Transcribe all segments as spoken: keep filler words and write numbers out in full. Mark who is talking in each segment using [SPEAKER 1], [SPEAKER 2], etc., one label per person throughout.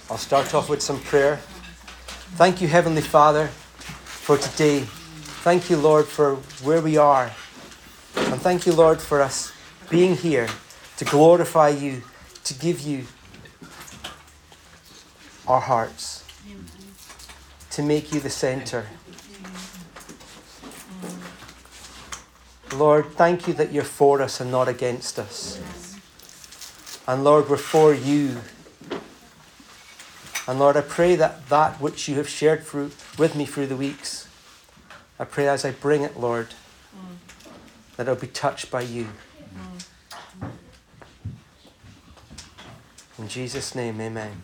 [SPEAKER 1] I'll start off with some prayer. Thank you, Heavenly Father, for today. Thank you, Lord, for where we are. And thank you, Lord, for us being here to glorify you, to give you our hearts, to make you the center. Lord, thank you that you're for us and not against us. And Lord, we're for you. And Lord, I pray that that which you have shared through, with me through the weeks, I pray as I bring it, Lord, that it'll be touched by you. In Jesus' name, amen.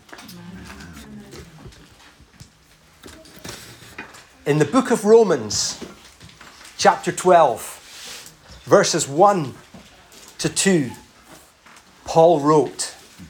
[SPEAKER 1] In the book of Romans, chapter twelve, verses one to two, Paul wrote,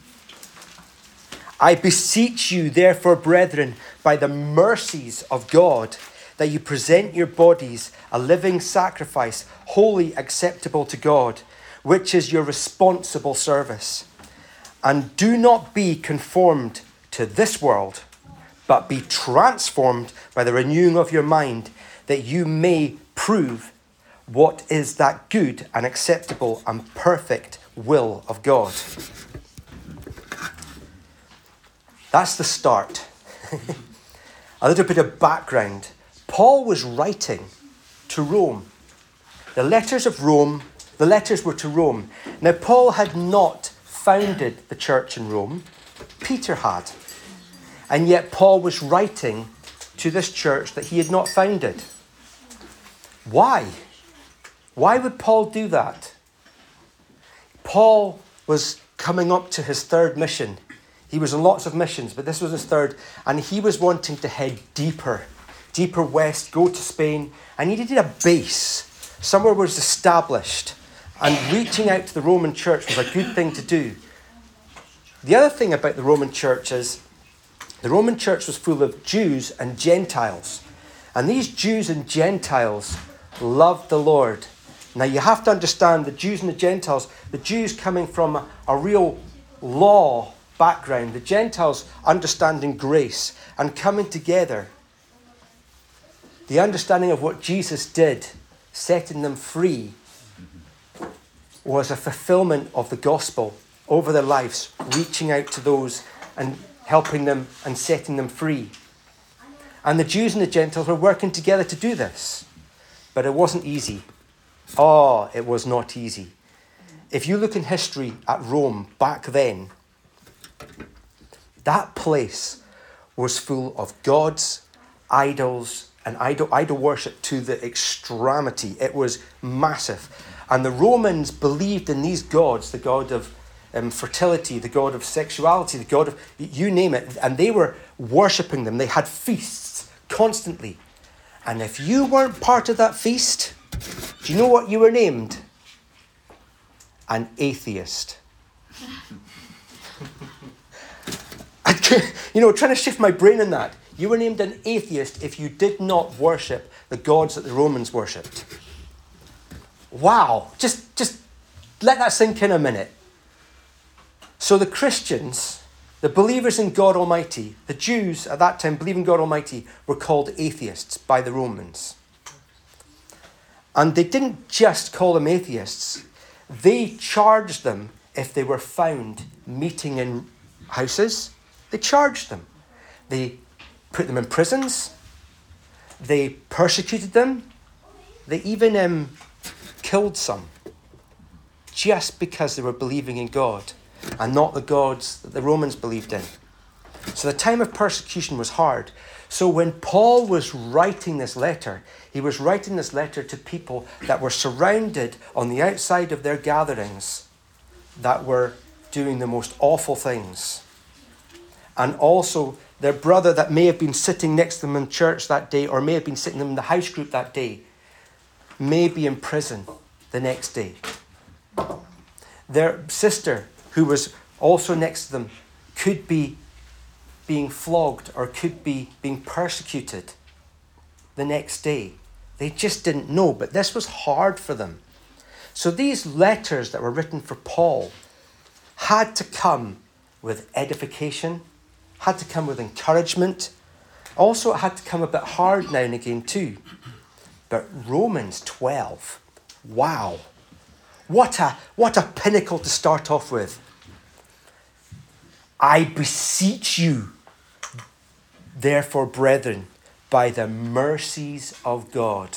[SPEAKER 1] I beseech you, therefore, brethren, by the mercies of God, that you present your bodies a living sacrifice, wholly acceptable to God, which is your responsible service. And do not be conformed to this world, but be transformed by the renewing of your mind, that you may prove what is that good and acceptable and perfect will of God. That's the start. A little bit of background. Paul was writing to Rome. The letters of Rome, the letters were to Rome. Now, Paul had not founded the church in Rome. Peter had. And yet Paul was writing to this church that he had not founded. Why? Why would Paul do that? Paul was coming up to his third mission. He was on lots of missions, but this was his third. And he was wanting to head deeper, deeper west, go to Spain. And he needed a base. Somewhere was established. And reaching out to the Roman church was a good thing to do. The other thing about the Roman church is the Roman church was full of Jews and Gentiles. And these Jews and Gentiles loved the Lord. Now you have to understand the Jews and the Gentiles, the Jews coming from a, a real law background, the Gentiles understanding grace and coming together. The understanding of what Jesus did, setting them free, was a fulfillment of the gospel over their lives, reaching out to those and helping them and setting them free. And the Jews and the Gentiles were working together to do this. But it wasn't easy. Oh, it was not easy. If you look in history at Rome back then, that place was full of gods, idols, and idol, idol worship to the extremity. It was massive. And the Romans believed in these gods, the god of um, fertility, the god of sexuality, the god of, you name it. And they were worshipping them. They had feasts constantly. And if you weren't part of that feast, do you know what you were named? An atheist. You know, trying to shift my brain in that. You were named an atheist if you did not worship the gods that the Romans worshipped. Wow. Just, just let that sink in a minute. So the Christians, the believers in God Almighty, the Jews at that time believing God Almighty, were called atheists by the Romans. And they didn't just call them atheists. They charged them if they were found meeting in houses. They charged them. They put them in prisons. They persecuted them. They even um, killed some just because they were believing in God and not the gods that the Romans believed in. So the time of persecution was hard. So when Paul was writing this letter, he was writing this letter to people that were surrounded on the outside of their gatherings that were doing the most awful things. And also their brother that may have been sitting next to them in church that day or may have been sitting in the house group that day may be in prison the next day. Their sister, who was also next to them, could be being flogged or could be being persecuted the next day. They just didn't know, but this was hard for them. So these letters that were written for Paul had to come with edification, had to come with encouragement. Also, it had to come a bit hard now and again too. But Romans twelve, wow. What a, what a pinnacle to start off with. I beseech you, therefore, brethren, by the mercies of God.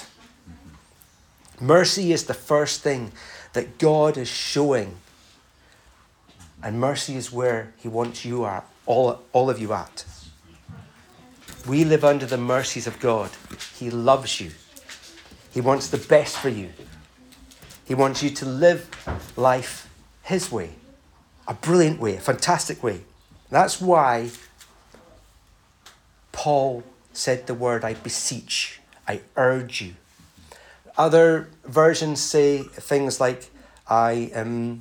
[SPEAKER 1] Mercy is the first thing that God is showing. And mercy is where he wants you at, all, all of you at. We live under the mercies of God. He loves you. He wants the best for you. He wants you to live life his way. A brilliant way, a fantastic way. That's why Paul said the word, I beseech, I urge you. Other versions say things like, I am...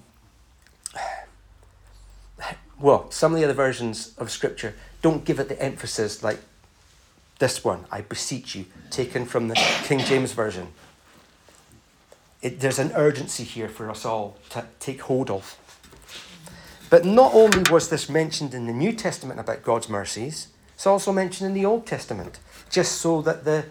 [SPEAKER 1] Well, some of the other versions of Scripture don't give it the emphasis like this one, I beseech you, taken from the King James Version. It, there's an urgency here for us all to take hold of. But not only was this mentioned in the New Testament about God's mercies, it's also mentioned in the Old Testament, just so that the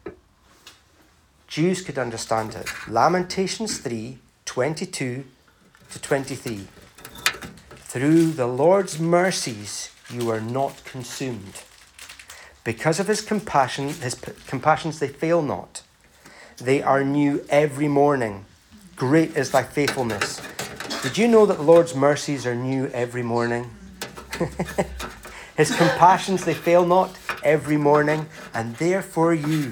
[SPEAKER 1] Jews could understand it. Lamentations three, twenty-two to twenty-three. Through the Lord's mercies you are not consumed. Because of his compassion, his p- compassions they fail not. They are new every morning. Great is thy faithfulness. Did you know that the Lord's mercies are new every morning? His compassions they fail not every morning, and therefore you.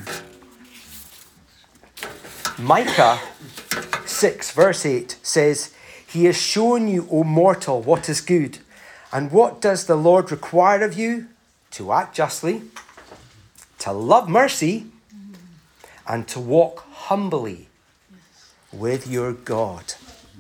[SPEAKER 1] Micah six verse eight says, He has shown you, O mortal, what is good. And what does the Lord require of you? To act justly, to love mercy, and to walk humbly with your God.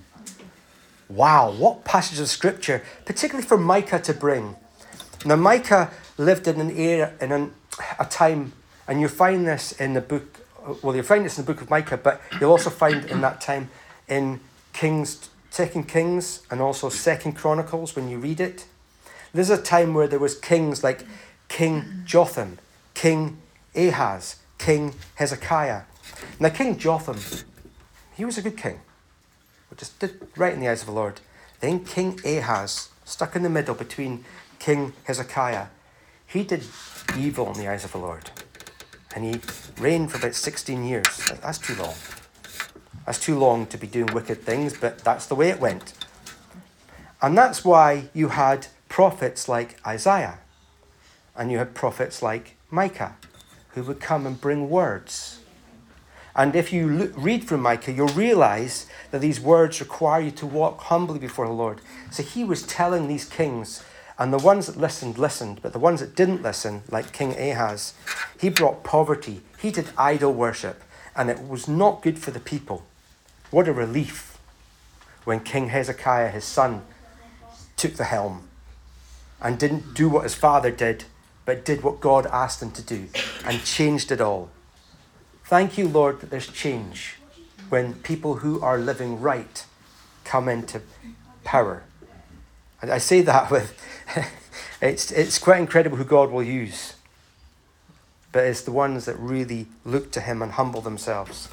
[SPEAKER 1] Wow, what passage of Scripture, particularly for Micah to bring. Now, Micah lived in an era, in an, a time, and you find this in the book, well, you'll find this in the book of Micah, but you'll also find in that time in Kings, Second Kings, and also Second Chronicles when you read it. This is a time where there was kings like King Jotham, King Ahaz, King Hezekiah. Now, King Jotham, he was a good king, but just did right in the eyes of the Lord. Then King Ahaz, stuck in the middle between King Hezekiah, he did evil in the eyes of the Lord. And he reigned for about sixteen years. That's too long. That's too long to be doing wicked things, but that's the way it went. And that's why you had prophets like Isaiah, and you had prophets like Micah, who would come and bring words. And if you look, read from Micah, you'll realize that these words require you to walk humbly before the Lord. So he was telling these kings, and the ones that listened, listened, but the ones that didn't listen, like King Ahaz, he brought poverty. He did idol worship, and it was not good for the people. What a relief when King Hezekiah, his son, took the helm and didn't do what his father did, but did what God asked him to do and changed it all. Thank you, Lord, that there's change when people who are living right come into power. And I say that with, it's, it's quite incredible who God will use. But it's the ones that really look to him and humble themselves.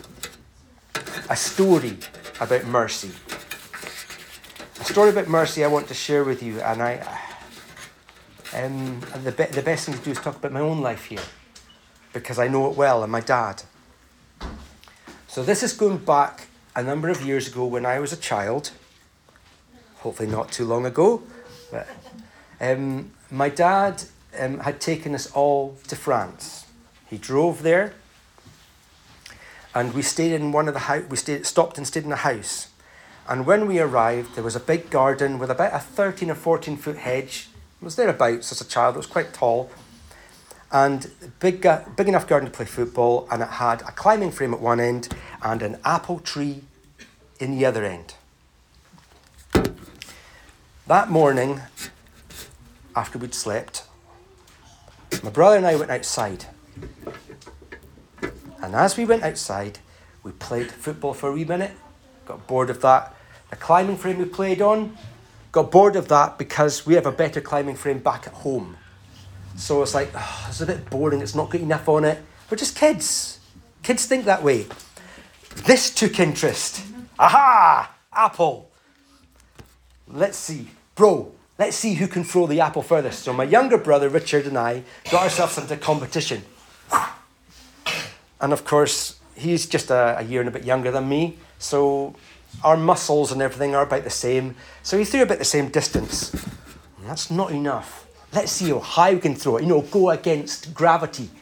[SPEAKER 1] A story about mercy. A story about mercy I want to share with you, and I, um, the be- the best thing to do is talk about my own life here, because I know it well, and my dad. So this is going back a number of years ago when I was a child, hopefully not too long ago, but um, my dad um, had taken us all to France. He drove there, and we stayed in one of the house. We stayed, stopped and stayed in a house. And when we arrived, there was a big garden with about a thirteen or fourteen foot hedge. It was thereabouts as a child. It was quite tall. And big, uh, big enough garden to play football. And it had a climbing frame at one end and an apple tree in the other end. That morning, after we'd slept, my brother and I went outside. And as we went outside, we played football for a wee minute. Got bored of that. The climbing frame we played on, got bored of that because we have a better climbing frame back at home. So it's like, oh, it's a bit boring. It's not got enough on it. We're just kids. Kids think that way. This took interest. Aha! Apple. Let's see. Bro, let's see who can throw the apple furthest. So my younger brother, Richard, and I got ourselves into competition. And of course, he's just a, a year and a bit younger than me. So our muscles and everything are about the same. So he threw about the same distance. And that's not enough. Let's see how high we can throw it. You know, go against gravity.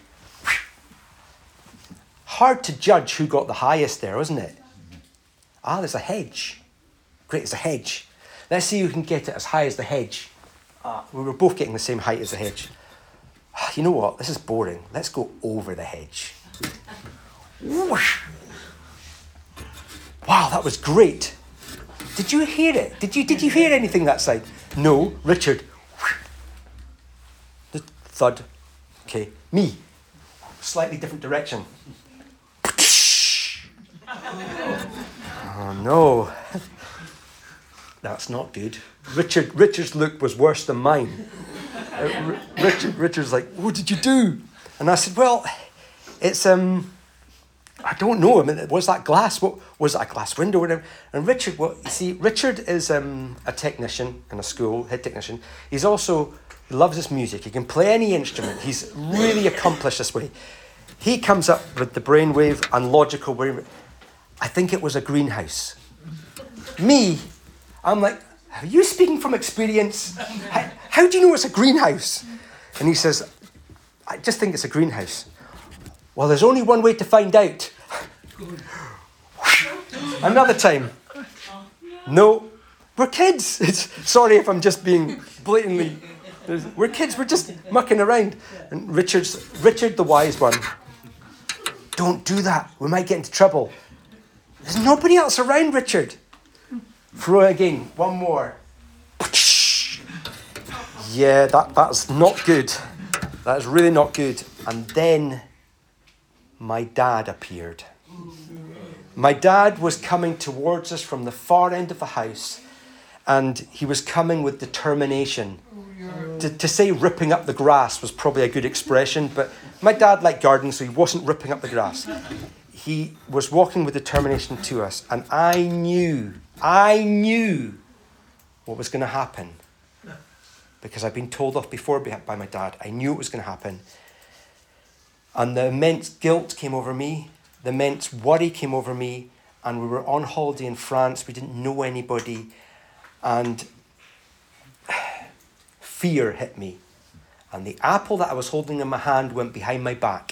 [SPEAKER 1] Hard to judge who got the highest there, isn't it? Ah, there's a hedge. Great, there's a hedge. Let's see who can get it as high as the hedge. Ah, we were both getting the same height as the hedge. Ah, you know what? This is boring. Let's go over the hedge. Whoosh. Wow, that was great. Did you hear it? Did you did you hear anything that side? No, Richard. The thud. Okay, me. Slightly different direction. Oh no. That's not good. Richard Richard's look was worse than mine. Uh, R- Richard Richard's like, what did you do? And I said, well, it's um I don't know. I mean, was that glass? What was that, a glass window or whatever? And Richard, well, you see, Richard is um, a technician in a school, head technician. He's also, he loves his music. He can play any instrument. He's really accomplished this way. He comes up with the brainwave and logical brainwave. I think it was a greenhouse. Me, I'm like, are you speaking from experience? How, how do you know it's a greenhouse? And he says, I just think it's a greenhouse. Well, there's only one way to find out. Another time. No, we're kids. It's, sorry if I'm just being blatantly... We're kids, we're just mucking around. And Richard's, Richard, the wise one, don't do that. We might get into trouble. There's nobody else around, Richard. Throw it again. One more. Yeah, that, that's not good. That is really not good. And then my dad appeared. My dad was coming towards us from the far end of the house, and he was coming with determination. To, to say ripping up the grass was probably a good expression, but my dad liked gardens, so he wasn't ripping up the grass. He was walking with determination to us, and I knew, I knew what was going to happen. Because I'd been told off before by my dad. I knew it was going to happen. And the immense guilt came over me. The immense worry came over me. And we were on holiday in France. We didn't know anybody. And fear hit me. And the apple that I was holding in my hand went behind my back.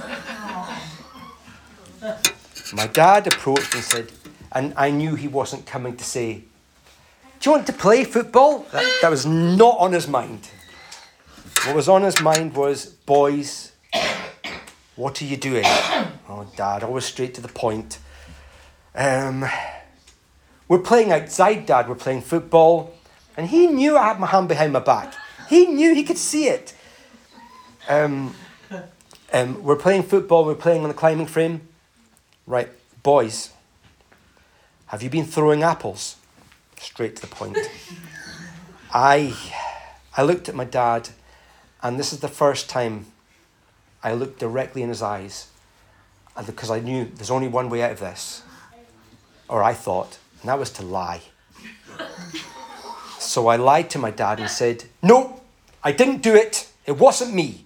[SPEAKER 1] My dad approached and said, and I knew he wasn't coming to say, do you want to play football? That, that was not on his mind. What was on his mind was, boys, what are you doing? Oh, Dad, always straight to the point. Um, we're playing outside, Dad. We're playing football. And he knew I had my hand behind my back. He knew, he could see it. Um, um, we're playing football. We're playing on the climbing frame. Right, boys, have you been throwing apples? Straight to the point. I I looked at my dad, and this is the first time I looked directly in his eyes, because I knew there's only one way out of this, or I thought, and that was to lie. So I lied to my dad and said, no, I didn't do it. It wasn't me.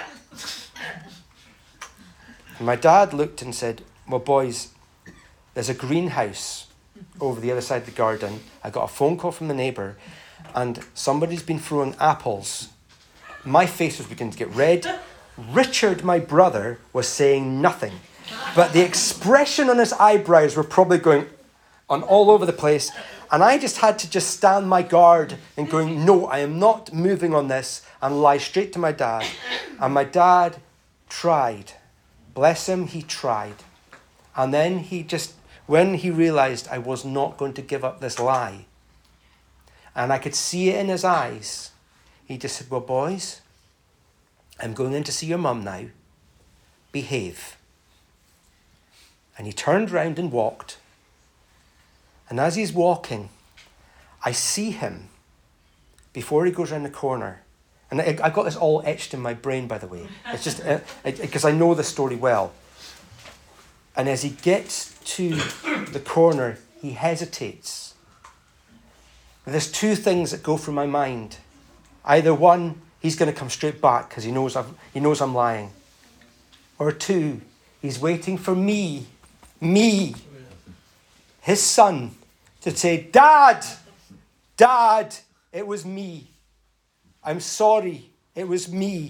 [SPEAKER 1] And my dad looked and said, well, boys, there's a greenhouse over the other side of the garden. I got a phone call from the neighbour, and somebody's been throwing apples. My face was beginning to get red. Richard, my brother, was saying nothing, but the expression on his eyebrows were probably going on all over the place, and I just had to just stand my guard and going, no, I am not moving on this, and lie straight to my dad. And my dad tried. Bless him, he tried. And then he just, when he realised I was not going to give up this lie, and I could see it in his eyes, he just said, well, boys, I'm going in to see your mum now. Behave. And he turned round and walked. And as he's walking, I see him, before he goes round the corner, And I, I got this all etched in my brain, by the way. It's just because uh, I know the story well. And as he gets to the corner, he hesitates. There's two things that go through my mind. Either one, he's going to come straight back because he knows I've, he knows I'm lying. Or two, he's waiting for me, me, his son, to say, Dad, Dad, it was me. I'm sorry, it was me.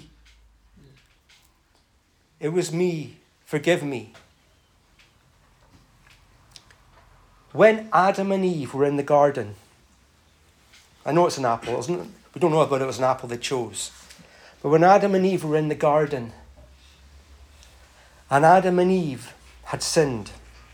[SPEAKER 1] It was me. Forgive me. When Adam and Eve were in the garden, I know it's an apple, isn't it? We don't know about it, it was an apple they chose. But when Adam and Eve were in the garden, and Adam and Eve had sinned,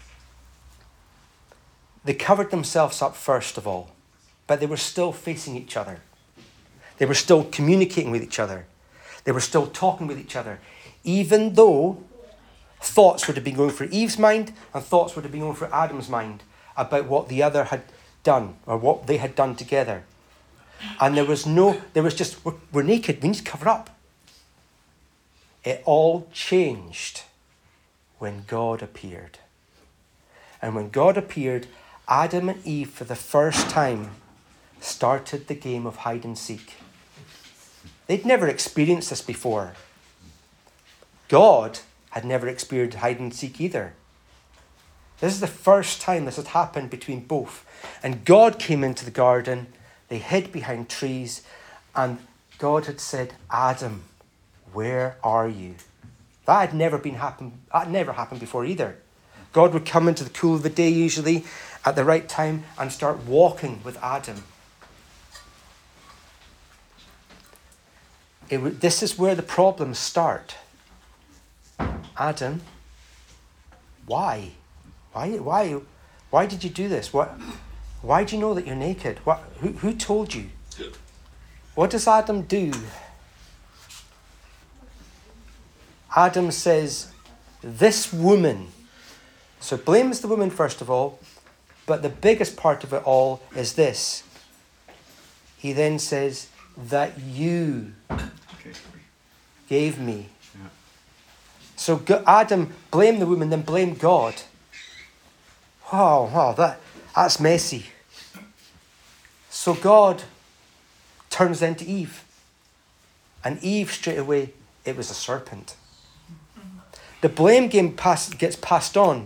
[SPEAKER 1] they covered themselves up first of all, but they were still facing each other. They were still communicating with each other. They were still talking with each other, even though thoughts would have been going through Eve's mind and thoughts would have been going through Adam's mind about what the other had done or what they had done together. And there was no, there was just, we're, we're naked, we need to cover up. It all changed when God appeared. And when God appeared, Adam and Eve, for the first time, started the game of hide and seek. They'd never experienced this before. God had never experienced hide and seek either. This is the first time this had happened between both. And God came into the garden, they hid behind trees, and God had said, Adam, where are you? That had never been happen, that never happened before either. God would come into the cool of the day usually at the right time and start walking with Adam. It w- this is where the problems start. Adam, why? Why? Why? Why did you do this? What? Why do you know that you're naked? What? Who? Who told you? What does Adam do? Adam says, "This woman." So blames the woman first of all, but the biggest part of it all is this. He then says, "That you gave me." Yeah. So Adam blamed the woman, then blamed God. Wow, wow, that, that's messy. So God turns then to Eve. And Eve, straight away, it was a serpent. The blame game pass, gets passed on.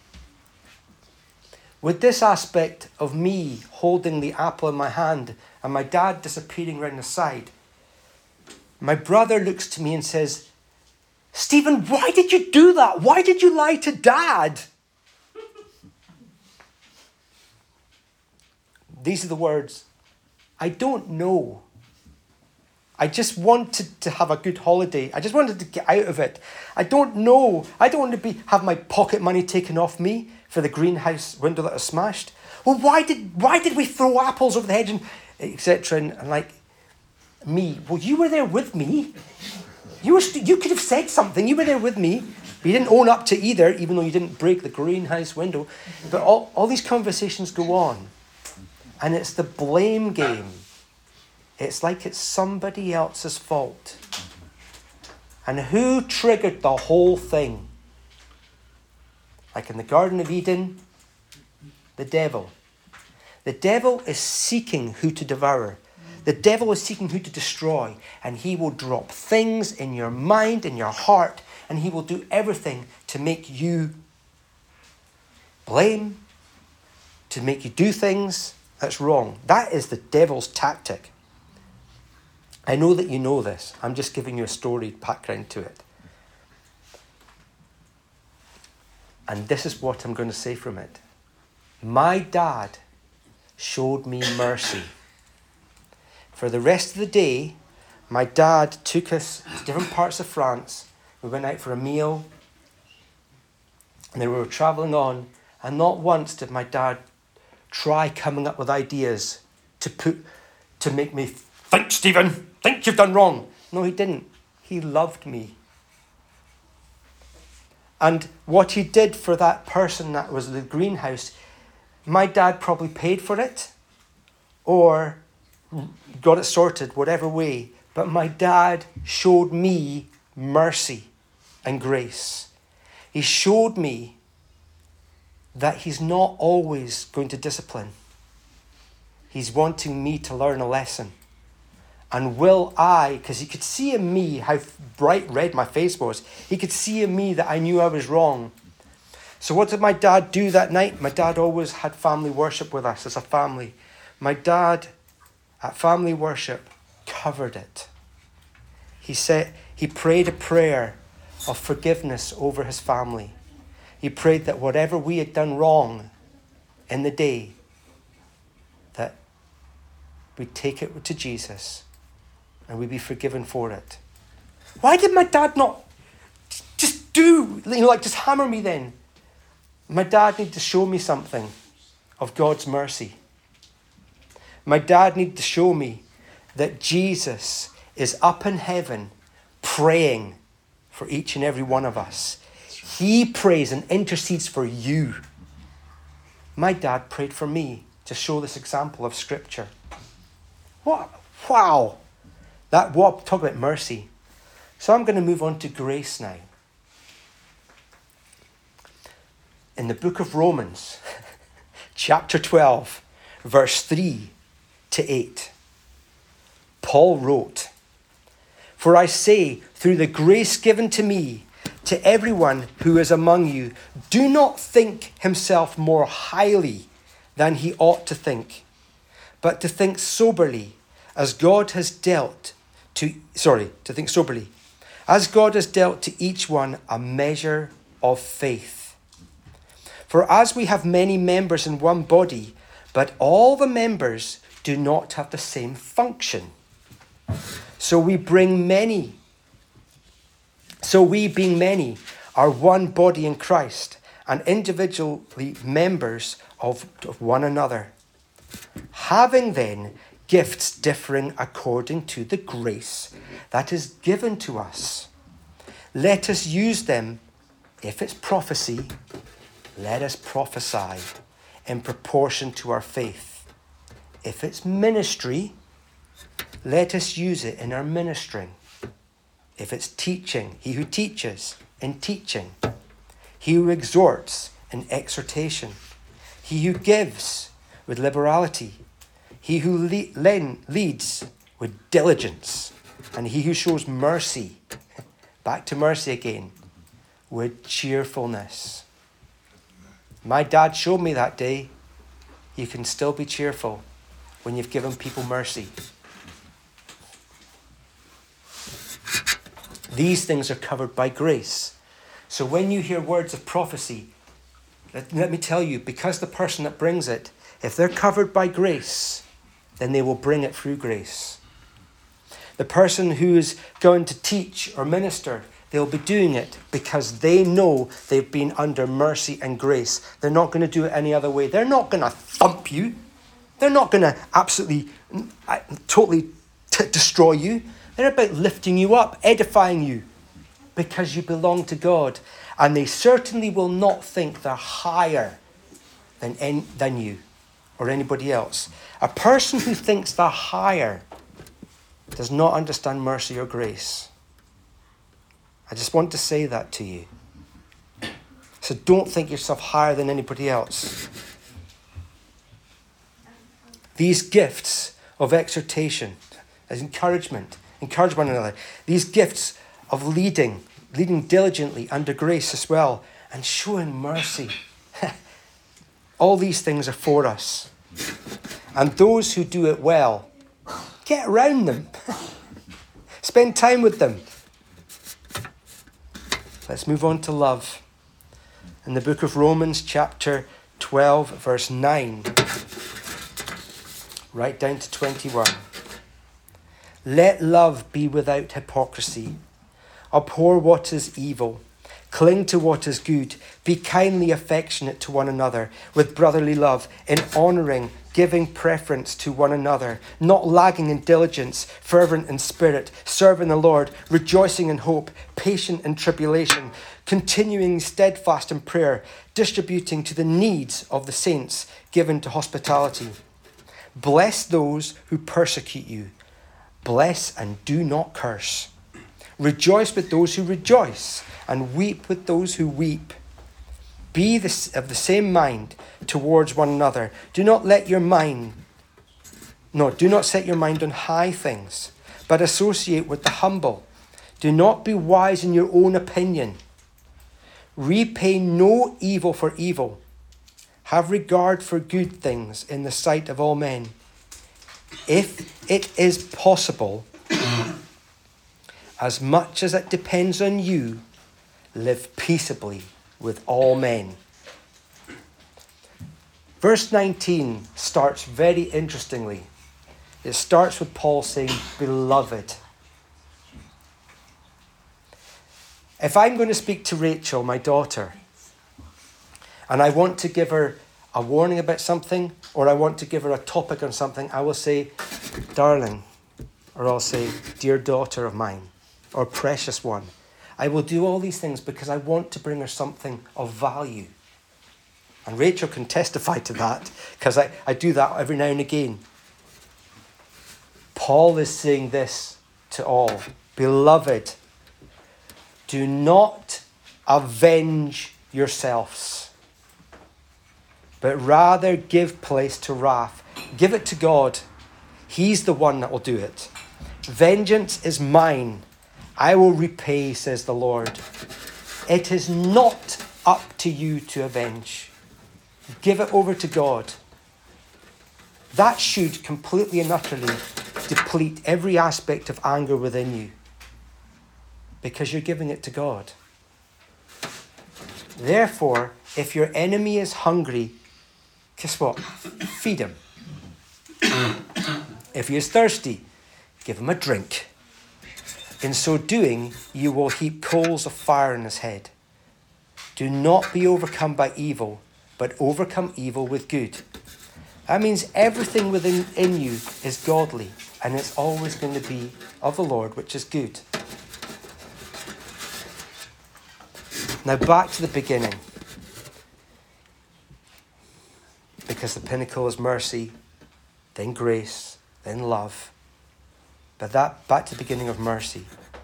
[SPEAKER 1] With this aspect of me holding the apple in my hand and my dad disappearing round the side, my brother looks to me and says, Stephen, why did you do that? Why did you lie to Dad? These are the words. I don't know. I just wanted to have a good holiday. I just wanted to get out of it. I don't know. I don't want to be have my pocket money taken off me for the greenhouse window that was smashed. Well, why did why did we throw apples over the hedge and et cetera. And, and like me, well, you were there with me. You were st- you could have said something. You were there with me. But you didn't own up to either, even though you didn't break the greenhouse window. But all, all these conversations go on. And it's the blame game. It's like it's somebody else's fault. And who triggered the whole thing? Like in the Garden of Eden, the devil. The devil is seeking who to devour. The devil is seeking who to destroy. And he will drop things in your mind, in your heart, and he will do everything to make you blame, to make you do things that's wrong. That is the devil's tactic. I know that you know this. I'm just giving you a story background to it. And this is what I'm going to say from it. My dad showed me mercy. For the rest of the day, my dad took us to different parts of France. We went out for a meal. And then we were travelling on. And not once did my dad try coming up with ideas to put, to make me think, Stephen, think you've done wrong. No, he didn't. He loved me. And what he did for that person that was the greenhouse, my dad probably paid for it or got it sorted, whatever way. But my dad showed me mercy and grace. He showed me that he's not always going to discipline. He's wanting me to learn a lesson. And will I, because he could see in me how bright red my face was. He could see in me that I knew I was wrong. So what did my dad do that night? My dad always had family worship with us as a family. My dad, at family worship, covered it. He said, he prayed a prayer of forgiveness over his family. He prayed that whatever we had done wrong in the day, that we'd take it to Jesus and we'd be forgiven for it. Why did my dad not just do, you know, like just hammer me then? My dad needed to show me something of God's mercy. My dad needed to show me that Jesus is up in heaven praying for each and every one of us. He prays and intercedes for you. My dad prayed for me to show this example of Scripture. What? Wow. That what? Talk about mercy. So I'm going to move on to grace now. In the book of Romans, chapter twelve, verse three to eight, Paul wrote, "For I say, through the grace given to me, to everyone who is among you, do not think himself more highly than he ought to think, but to think soberly, as God has dealt to, sorry, to think soberly, as God has dealt to each one a measure of faith. For as we have many members in one body, but all the members do not have the same function. So we bring many, so we being many are one body in Christ, and individually members of, of one another. Having then gifts differing according to the grace that is given to us, let us use them. If it's prophecy, let us prophesy in proportion to our faith. If it's ministry, let us use it in our ministering. If it's teaching, he who teaches in teaching. He who exhorts in exhortation. He who gives with liberality. He who le- len- leads with diligence. And he who shows mercy, back to mercy again, with cheerfulness. My dad showed me that day, you can still be cheerful when you've given people mercy. These things are covered by grace. So when you hear words of prophecy, let, let me tell you, because the person that brings it, if they're covered by grace, then they will bring it through grace. The person who is going to teach or minister, they'll be doing it because they know they've been under mercy and grace. They're not going to do it any other way. They're not going to thump you. They're not going to absolutely, totally t- destroy you. They're about lifting you up, edifying you, because you belong to God. And they certainly will not think they're higher than, any, than you or anybody else. A person who thinks they're higher does not understand mercy or grace. I just want to say that to you. So don't think yourself higher than anybody else. These gifts of exhortation, as encouragement, encourage one another. These gifts of leading, leading diligently under grace as well, and showing mercy. All these things are for us. And those who do it well, get around them. Spend time with them. Let's move on to love. In the book of Romans, chapter twelve, verse nine, right down to twenty-one. Let love be without hypocrisy. Abhor what is evil. Cling to what is good. Be kindly affectionate to one another with brotherly love, in honouring, giving preference to one another, not lagging in diligence, fervent in spirit, serving the Lord, rejoicing in hope, patient in tribulation, continuing steadfast in prayer, distributing to the needs of the saints, given to hospitality. Bless those who persecute you, Bless and do not curse. Rejoice with those who rejoice, and weep with those who weep. Be this, of the same mind towards one another. Do not let your mind, no, do not set your mind on high things, but associate with the humble. Do not be wise in your own opinion. Repay no evil for evil. Have regard for good things in the sight of all men. If it is possible, as much as it depends on you, live peaceably with all men. Verse nineteen starts very interestingly. It starts with Paul saying, beloved. If I'm going to speak to Rachel, my daughter, and I want to give her a warning about something, or I want to give her a topic on something, I will say, darling, or I'll say, dear daughter of mine, or precious one. I will do all these things because I want to bring her something of value. And Rachel can testify to that, because I, I do that every now and again. Paul is saying this to all. Beloved, do not avenge yourselves, but rather give place to wrath. Give it to God. He's the one that will do it. Vengeance is mine. I will repay, says the Lord. It is not up to you to avenge. Give it over to God. That should completely and utterly deplete every aspect of anger within you, because you're giving it to God. Therefore, if your enemy is hungry, guess what? Feed him. If he is thirsty, give him a drink. In so doing, you will heap coals of fire on his head. Do not be overcome by evil, but overcome evil with good. That means everything within in you is godly, and it's always going to be of the Lord, which is good. Now back to the beginning. Because the pinnacle is mercy, then grace, then love. But that, back to the beginning of mercy.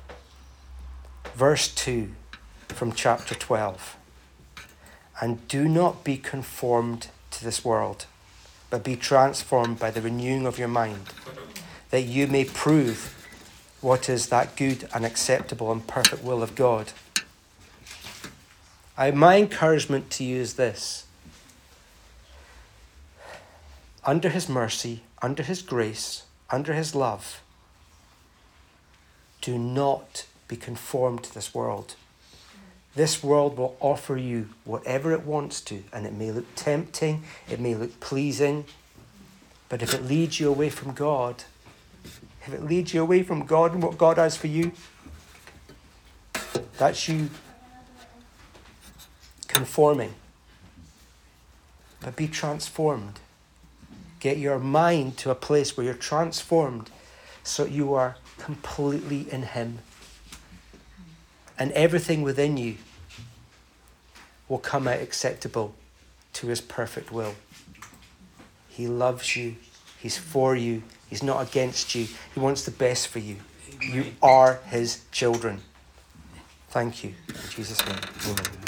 [SPEAKER 1] Verse two from chapter twelve. And do not be conformed to this world, but be transformed by the renewing of your mind, that you may prove what is that good and acceptable and perfect will of God. I, my encouragement to you is this. Under his mercy, under his grace, under his love, do not be conformed to this world. This world will offer you whatever it wants to, and it may look tempting, it may look pleasing, but if it leads you away from God, if it leads you away from God and what God has for you, that's you conforming. But be transformed. Get your mind to a place where you're transformed so you are completely in him. And everything within you will come out acceptable to his perfect will. He loves you. He's for you. He's not against you. He wants the best for you. You are his children. Thank you. In Jesus' name. Amen.